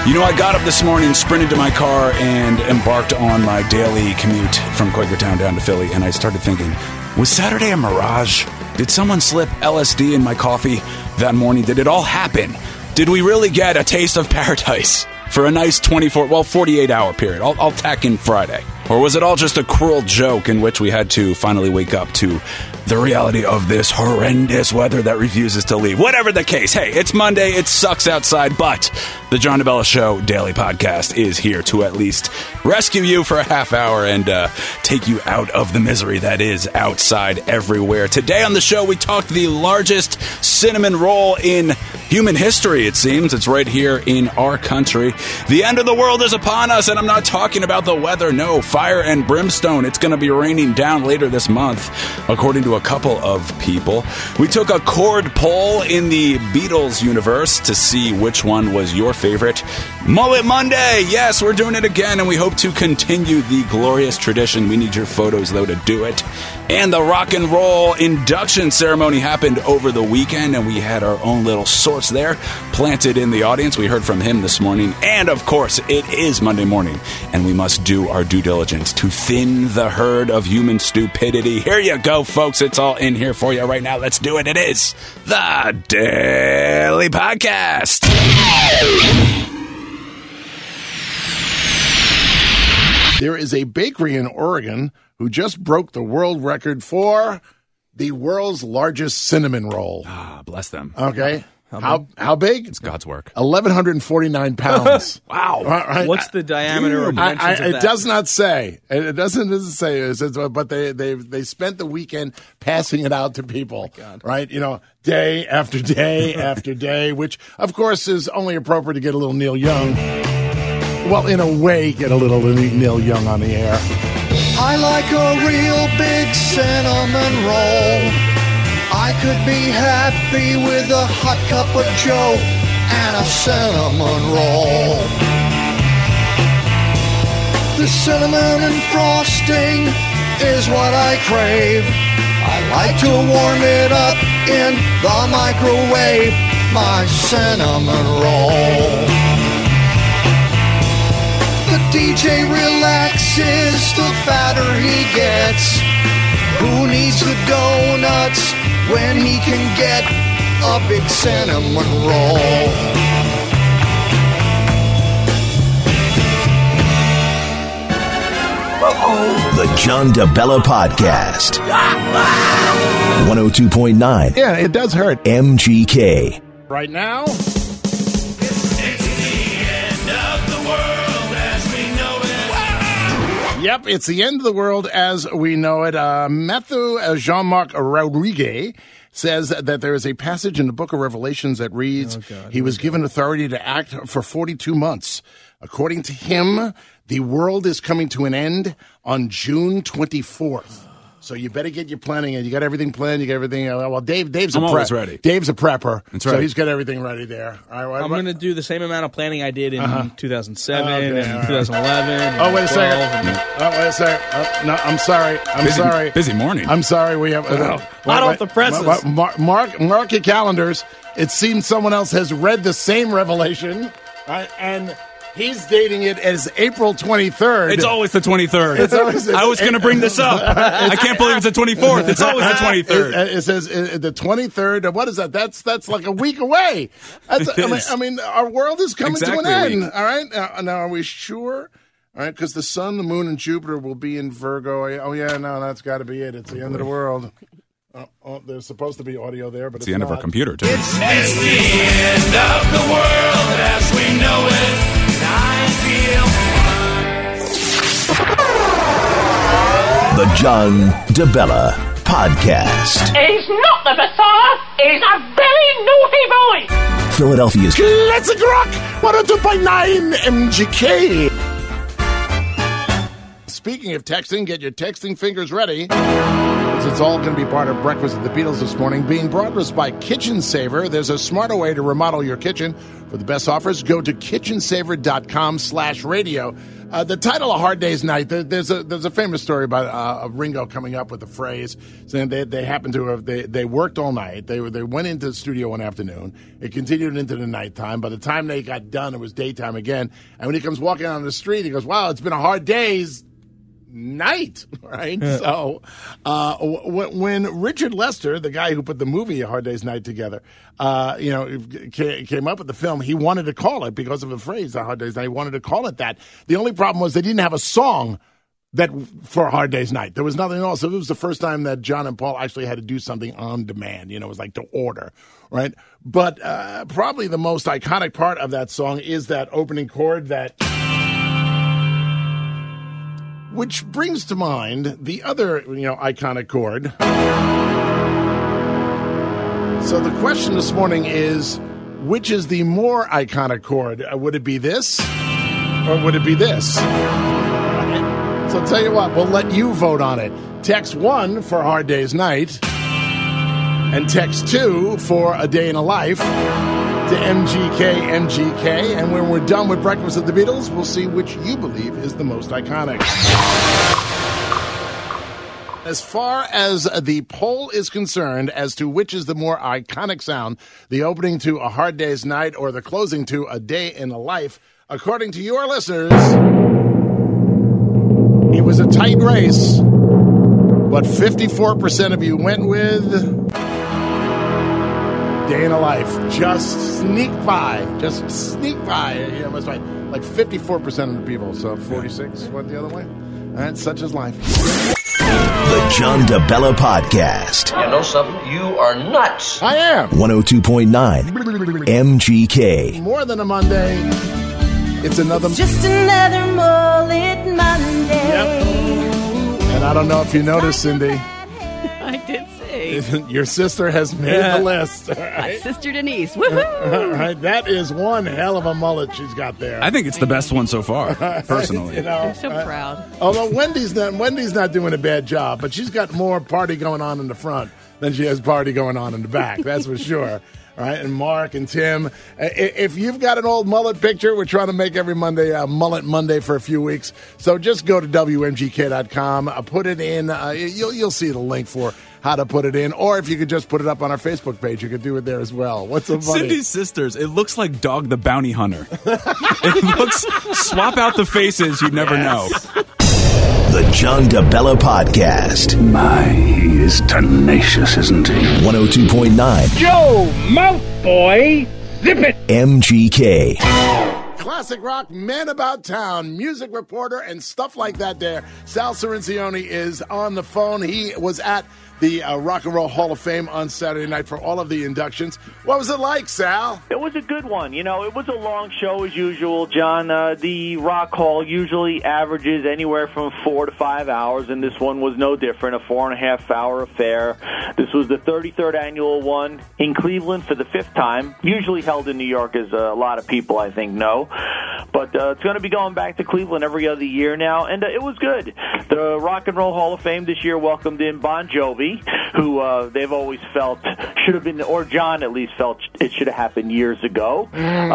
You know, I got up this morning, sprinted to my car, and embarked on my daily commute from Quakertown down to Philly, and I started thinking, was Saturday a mirage? Did someone slip LSD in my coffee that morning? Did it all happen? Did we really get a taste of paradise for a nice 48-hour period? I'll tack in Friday. Or was it all just a cruel joke in which we had to finally wake up to the reality of this horrendous weather that refuses to leave? Whatever the case, hey, it's Monday, it sucks outside, but the John DeBella Show daily podcast is here to at least rescue you for a half hour and take you out of the misery that is outside everywhere. Today on the show, we talked the largest cinnamon roll in human history, it seems. It's right here in our country. The end of the world is upon us, and I'm not talking about the weather, no. Fire and brimstone. It's going to be raining down later this month, according to a couple of people. We took a chord poll in the Beatles universe to see which one was your favorite. Mullet Monday! Yes, we're doing it again, and we hope to continue the glorious tradition. We need your photos, though, to do it. And the rock and roll induction ceremony happened over the weekend, and we had our own little source there planted in the audience. We heard from him this morning. And, of course, it is Monday morning, and we must do our due diligence to thin the herd of human stupidity. Here you go, folks. It's all in here for you right now. Let's do it. It is the Daily Podcast. There is a bakery in Oregon who just broke the world record for the world's largest cinnamon roll. Ah, bless them. Okay. How big? It's God's work. 1,149 pounds. Wow. Right. What's the diameter or dimensions of that? It doesn't say. It doesn't say. It says, but they spent the weekend passing it out to people. Oh, God. Right? You know, day after day after day, which, of course, is only appropriate to get a little Neil Young. Well, in a way, get a little Neil Young on the air. I like a real big cinnamon roll. I could be happy with a hot cup of joe and a cinnamon roll. The cinnamon and frosting is what I crave. I like to warm it up in the microwave, my cinnamon roll. The DJ relaxes, the fatter he gets. Who needs the donuts when he can get a big cinnamon roll? The John DeBella Podcast. 102.9. Yeah, it does hurt. MGK. Right now... Yep, it's the end of the world as we know it. Matthew Jean-Marc Rodriguez says that there is a passage in the book of Revelations that reads, he was given authority to act for 42 months. According to him, the world is coming to an end on June 24th. So you better get your planning in. You got everything planned. You got everything. Well, Dave's always ready. Dave's a prepper. That's right. So he's got everything ready there. All right, I'm going to do the same amount of planning I did in 2007 Okay, and 2011. Oh, wait a second. Wait a second. No, I'm sorry. I'm sorry. Busy morning. I'm sorry. We have Hot off the presses. Mark your calendars. It seems someone else has read the same revelation, right? And he's dating it as April 23rd. It's always the 23rd. I was going to bring this up. I can't believe it's the 24th. It's always the 23rd. It says the 23rd. What is that? That's like a week away. I mean, our world is coming to an end. All right. Now, are we sure? All right, because the sun, the moon, and Jupiter will be in Virgo. Oh, yeah, no, that's got to be it. It's the end of the world. There's supposed to be audio there, but it's the end not. of our computer, too. It's the end of the world as we know it. The John DeBella Podcast. He's not the Messiah. He's a very naughty boy. Philadelphia's Classic Rock 102.9 MGK. Speaking of texting, get your texting fingers ready. It's all going to be part of Breakfast with the Beatles this morning, being brought to us by Kitchen Saver. There's a smarter way to remodel your kitchen. For the best offers, go to kitchensaver.com/radio. The title of Hard Day's Night, there's a famous story about Ringo coming up with the phrase, saying they happened to have, they worked all night. They went into the studio one afternoon. It continued into the nighttime. By the time they got done, it was daytime again. And when he comes walking on the street, he goes, wow, it's been a hard day's night, right? Yeah. So when Richard Lester, the guy who put the movie A Hard Day's Night together, came up with the film, he wanted to call it, because of the phrase A Hard Day's Night, he wanted to call it that. The only problem was they didn't have a song for A Hard Day's Night. There was nothing else. So it was the first time that John and Paul actually had to do something on demand. It was like to order, right? But probably the most iconic part of that song is that opening chord which brings to mind the other, iconic chord. So the question this morning is, which is the more iconic chord? Would it be this, or would it be this? So I'll tell you what, we'll let you vote on it. Text 1 for Hard Day's Night, and text 2 for A Day in a Life to MGK, and when we're done with Breakfast of the Beatles, we'll see which you believe is the most iconic. As far as the poll is concerned as to which is the more iconic sound, the opening to A Hard Day's Night or the closing to A Day in a Life, according to your listeners, it was a tight race, but 54% of you went with Day in a Life. Just sneak by. That's right. Like 54% of the people. So 46 went the other way. All right, such is life. The John DeBella Podcast. You know something? You are nuts. I am. 102.9 MGK. More than a Monday. It's just another mullet Monday. Yep. And I don't know if you noticed, Cindy. I did see. Your sister has made the list. Right? My sister Denise. Woohoo! All right, that is one hell of a mullet she's got there. I think it's the best one so far, personally. I'm so proud. Although Wendy's not doing a bad job, but she's got more party going on in the front than she has party going on in the back. That's for sure. All right, and Mark and Tim, if you've got an old mullet picture, we're trying to make every Monday a Mullet Monday for a few weeks. So just go to WMGK.com, put it in. You'll see the link for how to put it in. Or if you could just put it up on our Facebook page, you could do it there as well. What's so funny? Cindy's sisters, it looks like Dog the Bounty Hunter. It looks, swap out the faces, you'd never know. The John DeBella Podcast. My, he is tenacious, isn't he? 102.9 Joe Mouthboy, zip it! MGK. Classic rock, man about town, music reporter, and stuff like that there. Sal Cirincione is on the phone. He was at the Rock and Roll Hall of Fame on Saturday night for all of the inductions. What was it like, Sal? It was a good one. It was a long show as usual, John. The Rock Hall usually averages anywhere from 4 to 5 hours, and this one was no different, a 4.5-hour affair. This was the 33rd annual one in Cleveland for the 5th time, usually held in New York, as a lot of people, I think, know. But it's going to be going back to Cleveland every other year now, and it was good. The Rock and Roll Hall of Fame this year welcomed in Bon Jovi, who they've always felt should have been, or John at least felt it should have happened years ago.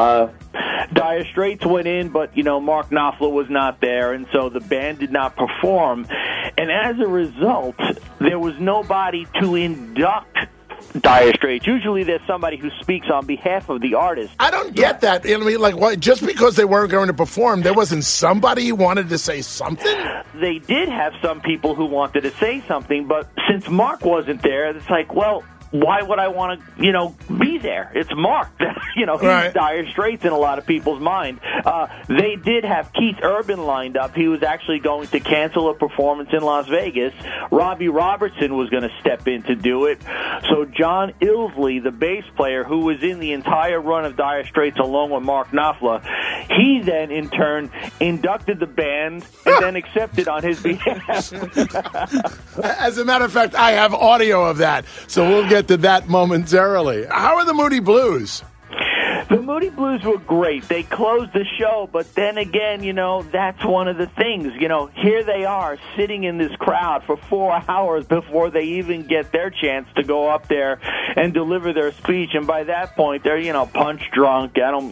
Dire Straits went in, but, Mark Knopfler was not there, and so the band did not perform. And as a result, there was nobody to induct Dire Straits. Usually there's somebody who speaks on behalf of the artist. I don't get that. Just because they weren't going to perform, there wasn't somebody who wanted to say something? They did have some people who wanted to say something, but since Mark wasn't there, it's like, well, why would I want to, be there? It's Mark. He's right. Dire Straits in a lot of people's mind. They did have Keith Urban lined up. He was actually going to cancel a performance in Las Vegas. Robbie Robertson was going to step in to do it. So John Illsley, the bass player who was in the entire run of Dire Straits along with Mark Knopfler, he then in turn inducted the band and then accepted on his behalf. As a matter of fact, I have audio of that. So we'll get to that momentarily. How are the Moody Blues? The Moody Blues were great. They closed the show, but then again, that's one of the things. Here they are sitting in this crowd for 4 hours before they even get their chance to go up there and deliver their speech. And by that point, they're, punch drunk.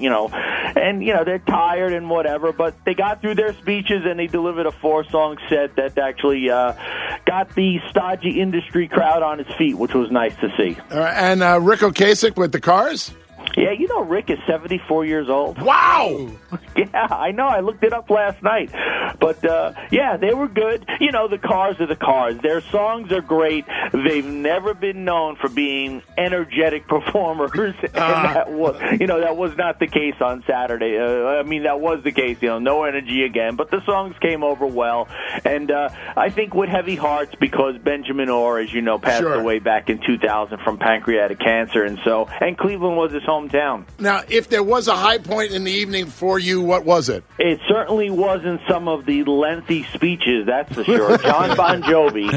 They're tired and whatever, but they got through their speeches and they delivered a 4-song set that actually got the stodgy industry crowd on its feet, which was nice to see. And Rick Ocasek with the Cars? Yeah, Rick is 74 years old. Wow! Yeah, I know. I looked it up last night. But, they were good. The Cars are the Cars. Their songs are great. They've never been known for being energetic performers. And that was not the case on Saturday. That was the case. No energy again. But the songs came over well. And I think with heavy hearts, because Benjamin Orr, as you know, passed away back in 2000 from pancreatic cancer. And Cleveland was his hometown. Now, if there was a high point in the evening for you, what was it? It certainly wasn't some of the lengthy speeches, that's for sure. John Bon Jovi.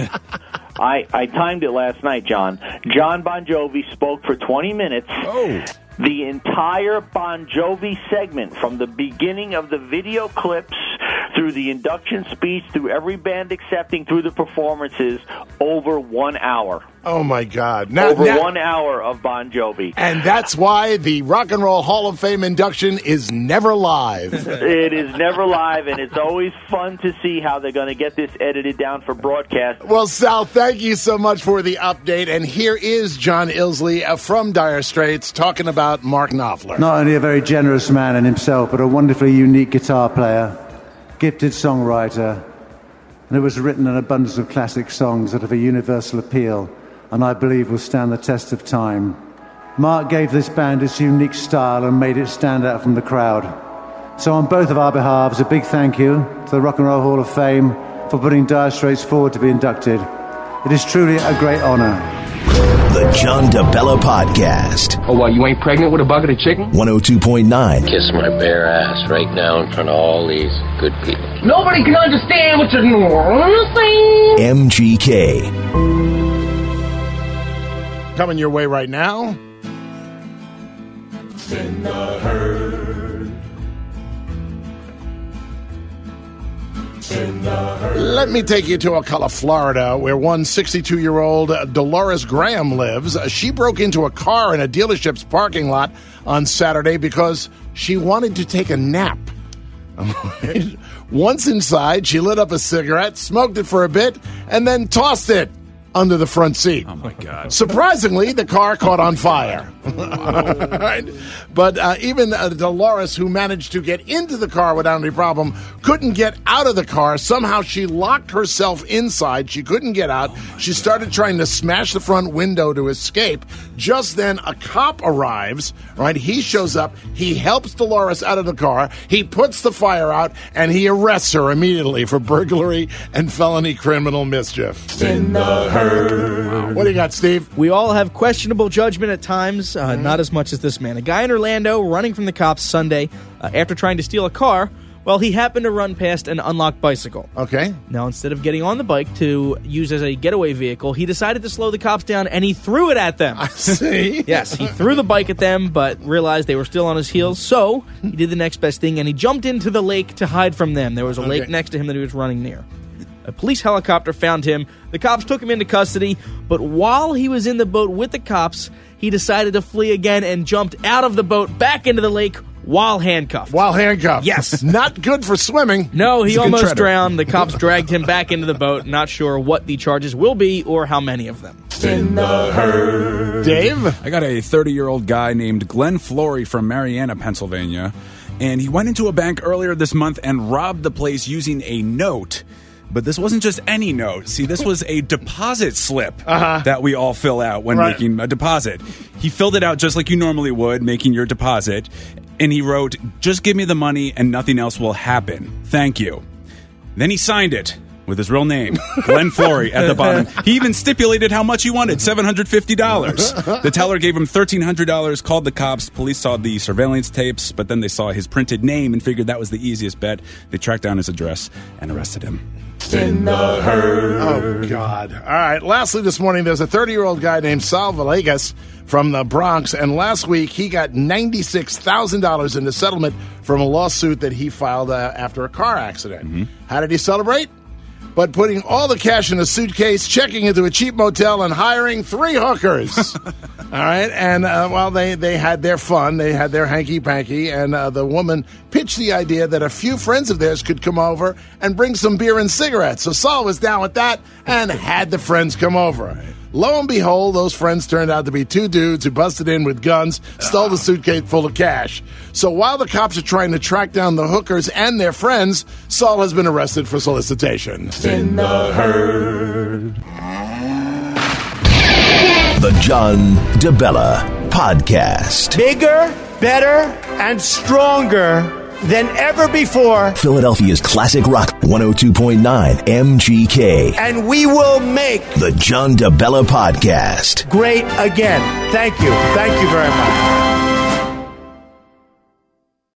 I timed it last night, John. John Bon Jovi spoke for 20 minutes. Oh. The entire Bon Jovi segment, from the beginning of the video clips through the induction speech, through every band accepting, through the performances, over 1 hour. Oh, my God. Over 1 hour of Bon Jovi. And that's why the Rock and Roll Hall of Fame induction is never live. It is never live, and it's always fun to see how they're going to get this edited down for broadcast. Well, Sal, thank you so much for the update. And here is John Illsley from Dire Straits talking about Mark Knopfler. Not only a very generous man in himself, but a wonderfully unique guitar player, gifted songwriter, and it was written an abundance of classic songs that have a universal appeal and I believe will stand the test of time. Mark gave this band its unique style and made it stand out from the crowd. So on both of our behalves, a big thank you to the Rock and Roll Hall of Fame for putting Dire Straits forward to be inducted. It is truly a great honor. The John DeBella Podcast. Oh, well, you ain't pregnant with a bucket of chicken? 102.9. Kiss my bare ass right now in front of all these good people. Nobody can understand what you're saying. MGK. Coming your way right now. In the herd. In the herd. Let me take you to Ocala, Florida, where one 62-year-old Dolores Graham lives. She broke into a car in a dealership's parking lot on Saturday because she wanted to take a nap. Once inside, she lit up a cigarette, smoked it for a bit, and then tossed it under the front seat. Oh, my God. Surprisingly, the car caught on fire. Right? But even Dolores, who managed to get into the car without any problem, couldn't get out of the car. Somehow she locked herself inside. She couldn't get out. She started trying to smash the front window to escape. Just then, a cop arrives. Right? He shows up. He helps Dolores out of the car. He puts the fire out, and he arrests her immediately for burglary and felony criminal mischief. In the herd. Wow. What do you got, Steve? We all have questionable judgment at times, not as much as this man. A guy in Orlando running from the cops Sunday after trying to steal a car. Well, he happened to run past an unlocked bicycle. Okay. Now, instead of getting on the bike to use as a getaway vehicle, he decided to slow the cops down, and he threw it at them. I see. Yes, he threw the bike at them, but realized they were still on his heels, so he did the next best thing, and he jumped into the lake to hide from them. There was a lake next to him that he was running near. A police helicopter found him. The cops took him into custody, but while he was in the boat with the cops, he decided to flee again and jumped out of the boat back into the lake while handcuffed. While handcuffed. Yes. Not good for swimming. No, he almost drowned. The cops dragged him back into the boat. Not sure what the charges will be or how many of them. In the herd. Dave? I got a 30-year-old guy named Glenn Flory from Marianna, Pennsylvania, and he went into a bank earlier this month and robbed the place using a note. But this wasn't just any note. See, this was a deposit slip that we all fill out when making a deposit. He filled it out just like you normally would, making your deposit. And he wrote, "Just give me the money and nothing else will happen. Thank you." Then he signed it with his real name, Glenn Flory, at the bottom. He even stipulated how much he wanted, $750. The teller gave him $1,300, called the cops. Police saw the surveillance tapes, but then they saw his printed name and figured that was the easiest bet. They tracked down his address and arrested him. In the herd. Oh, God. All right. Lastly, this morning, there's a 30-year-old guy named Sal Villegas from the Bronx, and last week he got $96,000 in the settlement from a lawsuit that he filed after a car accident. How did he celebrate? But putting all the cash in a suitcase, checking into a cheap motel, and hiring 3 hookers. All right, and while they had their fun, they had their hanky-panky, and the woman pitched the idea that a few friends of theirs could come over and bring some beer and cigarettes. So Saul was down with that and had the friends come over. Lo and behold, those friends turned out to be 2 dudes who busted in with guns, stole the suitcase full of cash. So while the cops are trying to track down the hookers and their friends, Saul has been arrested for solicitation. In the herd. The John DeBella Podcast. Bigger, better, and stronger than ever before. Philadelphia's classic rock 102.9 MGK. And we will make the John DeBella Podcast great again. Thank you. Thank you very much.